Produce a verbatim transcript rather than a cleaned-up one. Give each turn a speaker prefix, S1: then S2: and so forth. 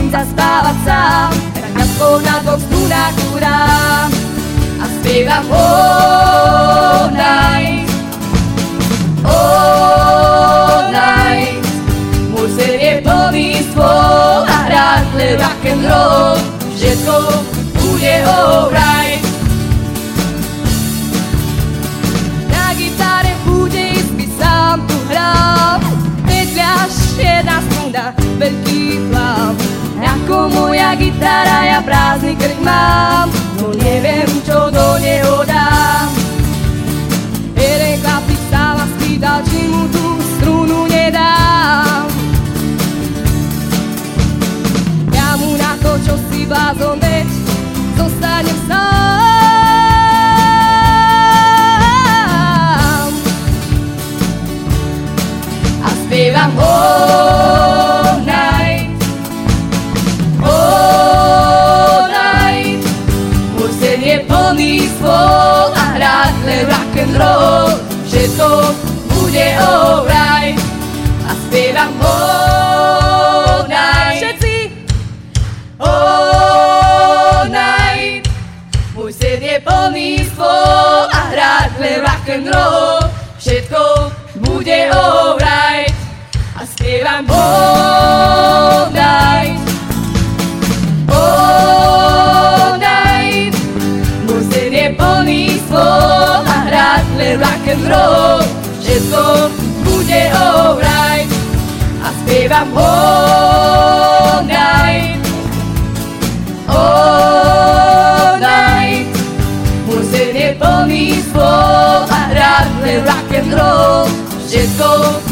S1: zaspávať sám, tak aspoň na dvoch strunách hurám a spievam all night, all night. Môj sen je plný stôl a hrať len rock and roll, všetko bude alright. Na gitare bude ísť sám tu hrám, vedľaž jedna struna, veľký plám. Ako moja gitara, ja prázdny krk mám, no neviem, čo do neho dám. Jeden chlapík sa ma spýtal, či mu tú strunu nedám. Ja mu na to, čo si blázon, veď zostanem sám. A spievam all night, all night. Môj sen je plný stôl a hrať len rock and roll, všetko bude alright. A spievam all night, všetci all night. Môj sen je plný stôl a hrať len rock and roll, všetko bude alright. A spievam all night, all night. Môj sen je plný stôl a hrať len rock and roll, všetko bude alright. A spievam all night, all night. Môj sen je plný stôl a hrať len rock and roll, všetko